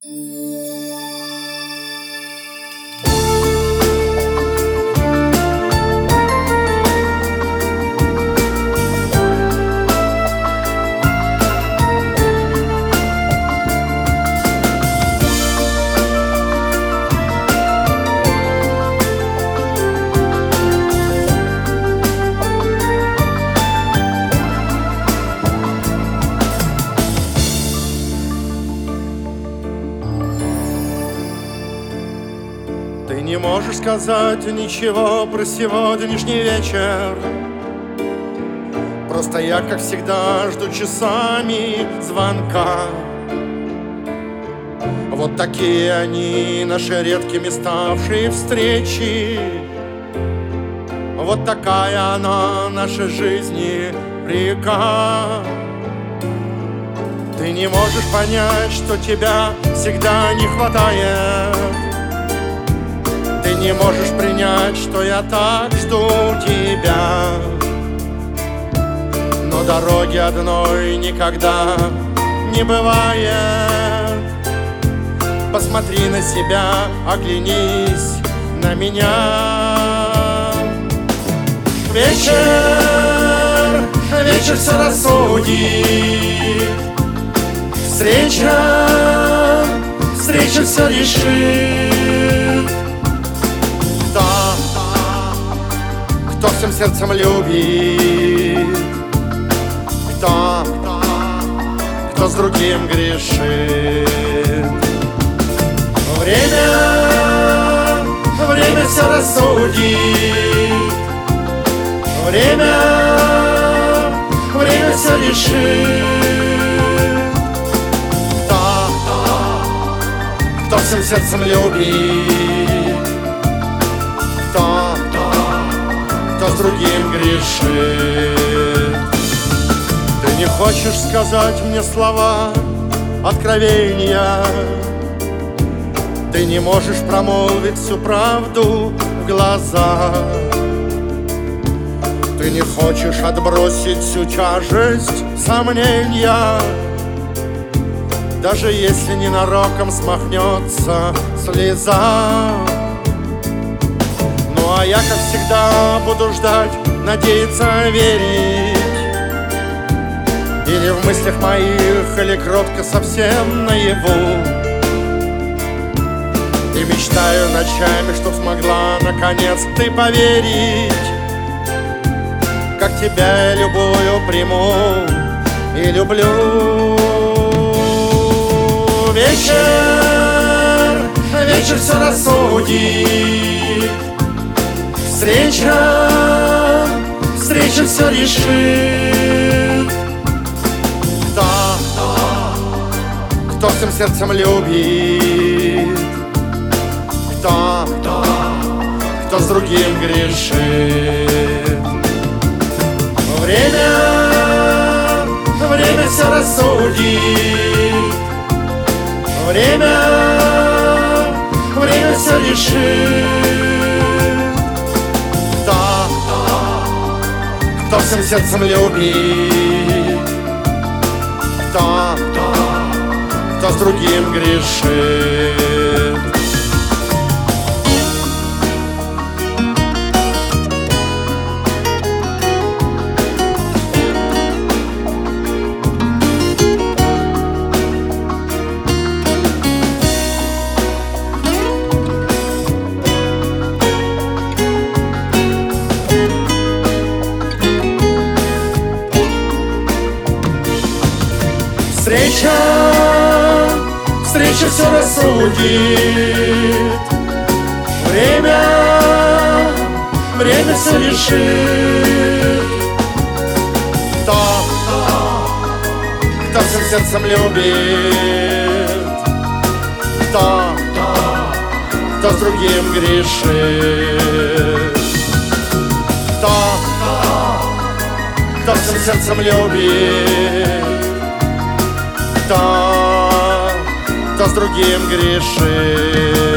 Ты не можешь сказать ничего про сегодняшний вечер. Просто я, как всегда, жду часами звонка. Вот такие они, наши редкими ставшие встречи. Вот такая она, нашей жизни река. Ты не можешь понять, что тебя всегда не хватает. Ты не можешь принять, что я так жду тебя. Но дороги одной никогда не бывает. Посмотри на себя, оглянись на меня. Вечер все рассудит. Встреча все решит. Кто всем сердцем любит, кто с другим грешит. Время все рассудит. Время все решит. Кто всем сердцем любит, кто с другим грешит. Ты не хочешь сказать мне слова откровения. Ты не можешь промолвить всю правду в глаза. Ты не хочешь отбросить всю тяжесть сомнения. Даже если ненароком смахнется слеза. Ну а я, как всегда, буду ждать, надеяться, верить. Или в мыслях моих, или кротко совсем наяву. И мечтаю ночами, чтоб смогла наконец ты поверить. Как тебя я любую приму и люблю. Вечер все рассудит. Встреча все решит. Кто всем сердцем любит, кто с другим грешит. Время все рассудит. Время все решит. Кто всем сердцем любит, кто с другим грешит. Встреча все рассудит. Время все решит. Кто всем сердцем любит, кто с другим грешит. Кто всем сердцем любит, кто с другим грешит.